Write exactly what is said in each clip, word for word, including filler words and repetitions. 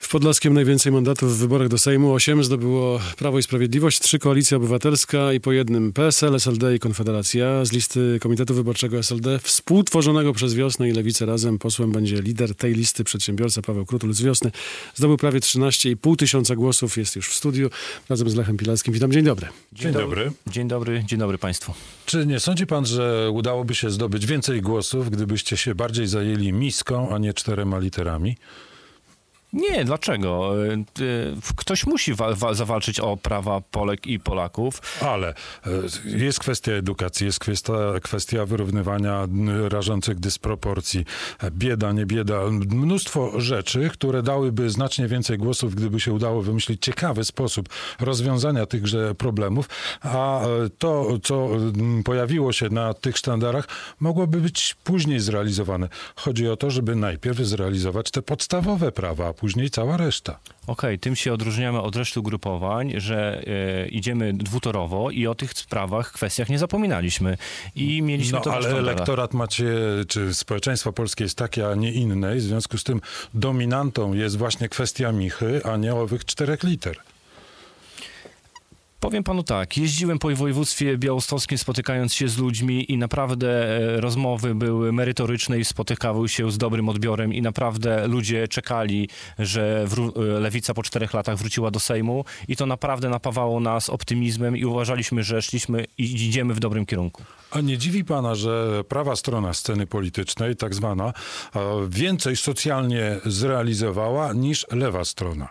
W Podlaskiem najwięcej mandatów w wyborach do Sejmu. Osiem zdobyło Prawo i Sprawiedliwość, trzy Koalicja Obywatelska i po jednym P S L, S L D i Konfederacja. Z listy Komitetu Wyborczego S L D, współtworzonego przez Wiosnę i Lewicę razem, posłem będzie lider tej listy, przedsiębiorca Paweł Krutul z Wiosny. Zdobył prawie trzynaście i pół tysiąca głosów, jest już w studiu razem z Lechem Pilaskim. Witam, dzień dobry. Dzień, dzień dobry. dobry. Dzień dobry, dzień dobry Państwu. Czy nie sądzi pan, że udałoby się zdobyć więcej głosów, gdybyście się bardziej zajęli miską, a nie czterema literami? Nie, dlaczego? Ktoś musi wa- wa- zawalczyć o prawa Polek i Polaków. Ale jest kwestia edukacji, jest kwestia, kwestia wyrównywania rażących dysproporcji. Bieda, nie bieda. Mnóstwo rzeczy, które dałyby znacznie więcej głosów, gdyby się udało wymyślić ciekawy sposób rozwiązania tychże problemów. A to, co pojawiło się na tych sztandarach, mogłoby być później zrealizowane. Chodzi o to, żeby najpierw zrealizować te podstawowe prawa, później cała reszta. Okej, okay, tym się odróżniamy od reszty ugrupowań, że e, idziemy dwutorowo i o tych sprawach, kwestiach nie zapominaliśmy. I mieliśmy no, to ale elektorat macie, czy społeczeństwo polskie jest takie, a nie inne. I w związku z tym dominantą jest właśnie kwestia michy, a nie owych czterech liter. Powiem panu tak, jeździłem po województwie białostockim, spotykając się z ludźmi i naprawdę rozmowy były merytoryczne i spotykały się z dobrym odbiorem i naprawdę ludzie czekali, że wró- Lewica po czterech latach wróciła do Sejmu i to naprawdę napawało nas optymizmem i uważaliśmy, że szliśmy i idziemy w dobrym kierunku. A nie dziwi pana, że prawa strona sceny politycznej, tak zwana, więcej socjalnie zrealizowała niż lewa strona?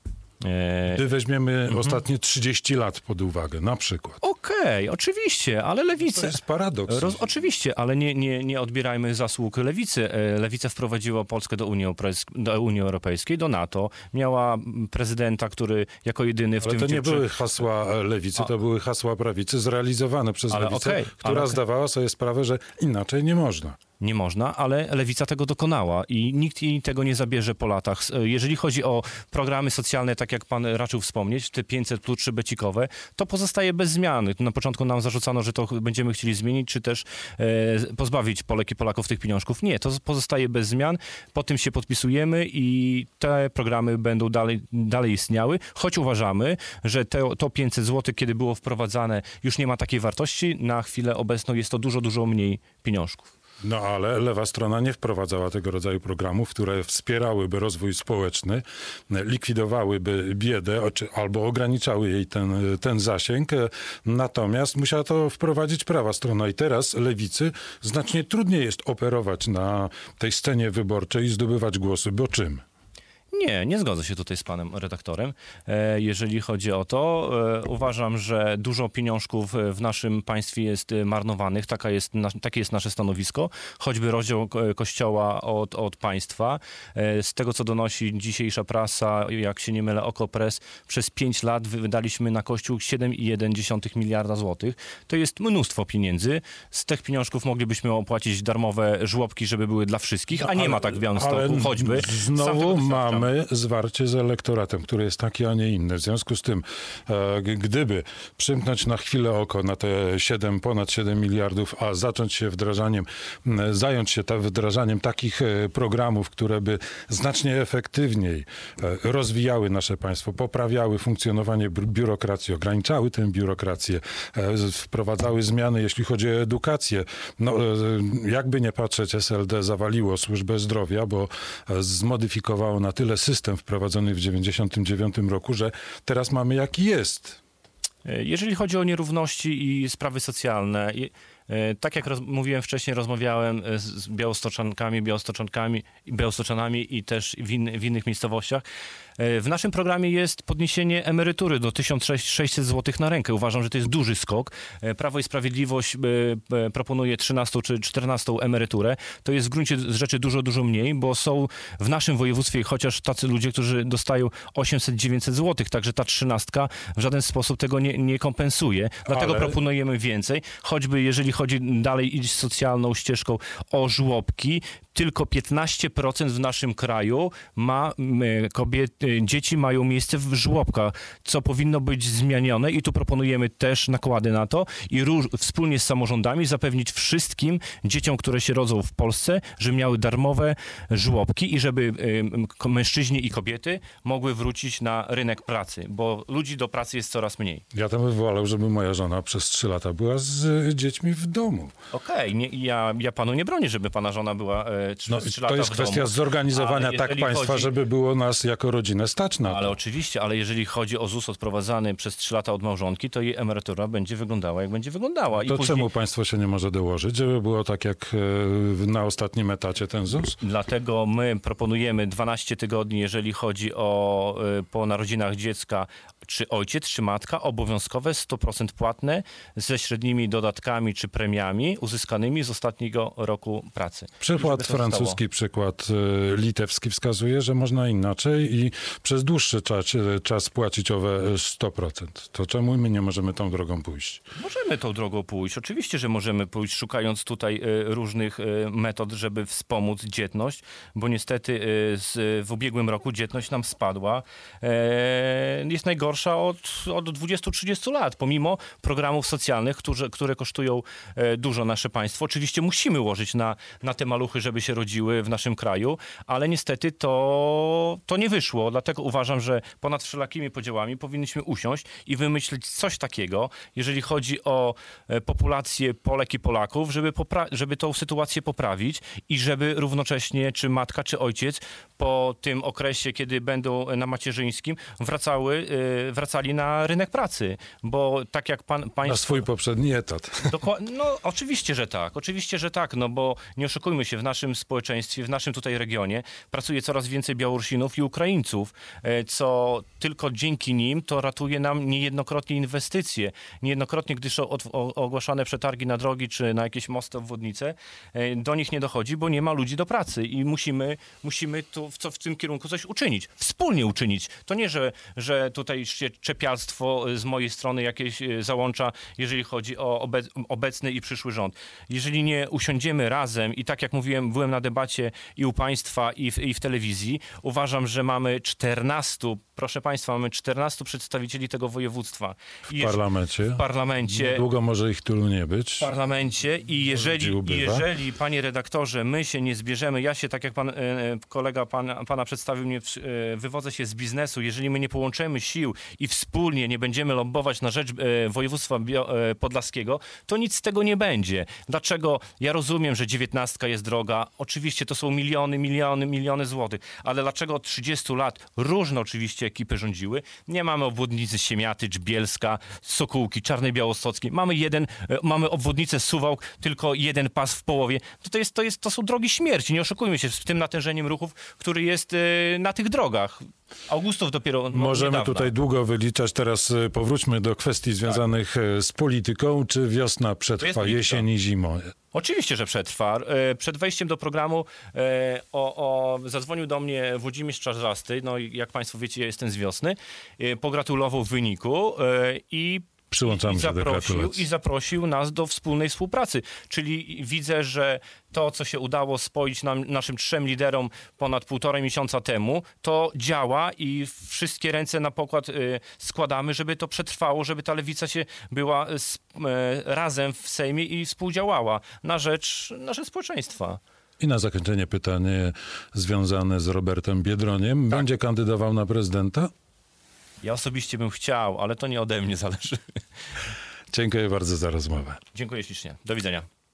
Gdy weźmiemy mhm. ostatnie trzydzieści lat pod uwagę, na przykład. Okej, okay, oczywiście, ale Lewica... To jest paradoks. Roz, oczywiście, ale nie, nie, nie odbierajmy zasług Lewicy. Lewica wprowadziła Polskę do Unii, do Unii Europejskiej, do NATO. Miała prezydenta, który jako jedyny w ale tym... to nie były hasła Lewicy, A... to były hasła prawicy zrealizowane przez ale Lewicę, okay, która ale... zdawała sobie sprawę, że inaczej nie można. Nie można, ale Lewica tego dokonała i nikt jej tego nie zabierze po latach. Jeżeli chodzi o programy socjalne, tak jak pan raczył wspomnieć, te pięćset plus trzy becikowe, to pozostaje bez zmiany. Na początku nam zarzucano, że to będziemy chcieli zmienić, czy też e, pozbawić Polek i Polaków tych pieniążków. Nie, to pozostaje bez zmian. Po tym się podpisujemy i te programy będą dalej, dalej istniały, choć uważamy, że te, to pięćset złotych, kiedy było wprowadzane, już nie ma takiej wartości. Na chwilę obecną jest to dużo, dużo mniej pieniążków. No ale lewa strona nie wprowadzała tego rodzaju programów, które wspierałyby rozwój społeczny, likwidowałyby biedę albo ograniczały jej ten, ten zasięg. Natomiast musiała to wprowadzić prawa strona i teraz lewicy znacznie trudniej jest operować na tej scenie wyborczej i zdobywać głosy, bo czym? Nie, nie zgodzę się tutaj z panem redaktorem. E, jeżeli chodzi o to, e, uważam, że dużo pieniążków w naszym państwie jest marnowanych. Taka jest, na, takie jest nasze stanowisko. Choćby rozdział Kościoła od, od państwa. E, z tego, co donosi dzisiejsza prasa, jak się nie mylę, Okopres, przez pięć lat wydaliśmy na Kościół siedem i jeden dziesiąty miliarda złotych. To jest mnóstwo pieniędzy. Z tych pieniążków moglibyśmy opłacić darmowe żłobki, żeby były dla wszystkich, a nie ale, ma tak w Białymstoku, choćby. Znowu mamy zwarcie z elektoratem, który jest taki, a nie inny. W związku z tym, e, gdyby przymknąć na chwilę oko na te siedem, ponad siedem miliardów, a zacząć się wdrażaniem, e, zająć się ta, wdrażaniem takich e, programów, które by znacznie efektywniej e, rozwijały nasze państwo, poprawiały funkcjonowanie biurokracji, ograniczały tę biurokrację, e, wprowadzały zmiany, jeśli chodzi o edukację. No, e, jakby nie patrzeć, S L D zawaliło służbę zdrowia, bo e, zmodyfikowało na tyle system wprowadzony w dziewięćdziesiątym dziewiątym roku, że teraz mamy jaki jest. Jeżeli chodzi o nierówności i sprawy socjalne, tak jak roz, mówiłem wcześniej, rozmawiałem z białostoczankami, białostoczankami, białostoczanami i też w, in, w innych miejscowościach. W naszym programie jest podniesienie emerytury do tysiąc sześćset złotych na rękę. Uważam, że to jest duży skok. Prawo i Sprawiedliwość proponuje trzynastą czy czternastą emeryturę. To jest w gruncie rzeczy dużo, dużo mniej, bo są w naszym województwie chociaż tacy ludzie, którzy dostają osiemset dziewięćset złotych, także ta trzynastka w żaden sposób tego nie, nie kompensuje. Dlatego Ale... proponujemy więcej, choćby jeżeli chodzi chodzi dalej iść socjalną ścieżką o żłobki, tylko piętnaście procent w naszym kraju ma kobiety, dzieci mają miejsce w żłobkach, co powinno być zmienione i tu proponujemy też nakłady na to i róż, wspólnie z samorządami zapewnić wszystkim dzieciom, które się rodzą w Polsce, żeby miały darmowe żłobki i żeby y, mężczyźni i kobiety mogły wrócić na rynek pracy, bo ludzi do pracy jest coraz mniej. Ja tam bym wolał, żeby moja żona przez trzy lata była z y, dziećmi w domu. Okej, okay, ja, ja panu nie bronię, żeby pana żona była e, trzy, No, trzy lata to jest w kwestia domu, zorganizowania tak państwa, chodzi... żeby było nas jako rodzinę stać na to. Ale oczywiście, ale jeżeli chodzi o ZUS odprowadzany przez trzy lata od małżonki, to jej emerytura będzie wyglądała, jak będzie wyglądała. I to później... czemu państwo się nie może dołożyć, żeby było tak jak e, na ostatnim etacie ten ZUS? Dlatego my proponujemy dwanaście tygodni, jeżeli chodzi o y, po narodzinach dziecka, czy ojciec, czy matka, obowiązkowe, sto procent płatne, ze średnimi dodatkami czy premiami uzyskanymi z ostatniego roku pracy. Przykład francuski, przykład y, litewski wskazuje, że można inaczej i przez dłuższy czas, czas płacić owe sto procent. To czemu my nie możemy tą drogą pójść? Możemy tą drogą pójść. Oczywiście, że możemy pójść, szukając tutaj y, różnych y, metod, żeby wspomóc dzietność, bo niestety y, z, w ubiegłym roku dzietność nam spadła. E, jest najgorsza od, od dwudziestu trzydziestu lat, pomimo programów socjalnych, które, które kosztują e, dużo nasze państwo. Oczywiście musimy łożyć na, na te maluchy, żeby się rodziły w naszym kraju, ale niestety to, to nie wyszło. Dlatego uważam, że ponad wszelakimi podziałami powinniśmy usiąść i wymyślić coś takiego, jeżeli chodzi o e, populację Polek i Polaków, żeby, popra- żeby tą sytuację poprawić i żeby równocześnie czy matka, czy ojciec po tym okresie, kiedy będą na macierzyńskim, wracały, e, wracali na rynek pracy. Bo tak jak pan, państwo... Na swój poprzedni etat. Dokładnie, no oczywiście, że tak. Oczywiście, że tak, no bo nie oszukujmy się, w naszym społeczeństwie, w naszym tutaj regionie pracuje coraz więcej Białorusinów i Ukraińców, e, co tylko dzięki nim to ratuje nam niejednokrotnie inwestycje. Niejednokrotnie, gdyż o, o, ogłaszane przetargi na drogi czy na jakieś mosty, obwodnice, e, do nich nie dochodzi, bo nie ma ludzi do pracy i musimy, musimy tu w, co, w tym kierunku coś uczynić. Wspólnie uczynić. To nie, że, że tutaj się czepialstwo z mojej strony jakieś załącza, jeżeli chodzi o obec, obecny i przyszły rząd. Jeżeli nie usiądziemy razem i tak jak mówiłem, byłem na debacie i u państwa i w, i w telewizji, uważam, że mamy czternastu, proszę państwa, mamy czternastu przedstawicieli tego województwa. W I parlamencie. W parlamencie. Długo może ich tylu nie być. W parlamencie i jeżeli, jeżeli, panie redaktorze, my się nie zbierzemy, ja się, tak jak pan e, kolega pana, pana przedstawił mnie, e, wywodzę się z biznesu, jeżeli my nie połączymy sił i wspólnie nie będziemy lobbować na rzecz e, województwa bio, e, podlaskiego, to nic z tego nie będzie. Dlaczego? Ja rozumiem, że dziewiętnastka jest droga. Oczywiście to są miliony, miliony, miliony złotych. Ale dlaczego od trzydziestu lat różne oczywiście ekipy rządziły? Nie mamy obwodnicy Siemiatycz, Bielska, Sokółki, Czarnej Białostockiej. Mamy jeden, e, mamy obwodnicę Suwałk, tylko jeden pas w połowie. To, to, jest, to, jest, to są drogi śmierci. Nie oszukujmy się z tym natężeniem ruchów, który jest e, na tych drogach. Augustów dopiero no, Możemy niedawna. tutaj długo wyliczać. Teraz powróćmy do kwestii związanych tak. z polityką. Czy wiosna przetrwa jesień i zimą? Oczywiście, że przetrwa. Przed wejściem do programu e, o, o, zadzwonił do mnie Włodzimierz Czarzasty, no i jak państwo wiecie, ja jestem z Wiosny, e, pogratulował wyniku e, i Przyłączamy I się do zaprosił, gratulacji. I zaprosił nas do wspólnej współpracy. Czyli widzę, że to, co się udało spoić nam, naszym trzem liderom ponad półtorej miesiąca temu, to działa i wszystkie ręce na pokład y, składamy, żeby to przetrwało, żeby ta lewica się była y, razem w Sejmie i współdziałała na rzecz, na rzecz społeczeństwa. I na zakończenie pytanie związane z Robertem Biedroniem. Tak. Będzie kandydował na prezydenta? Ja osobiście bym chciał, ale to nie ode mnie zależy. Dziękuję bardzo za rozmowę. Dziękuję ślicznie. Do widzenia.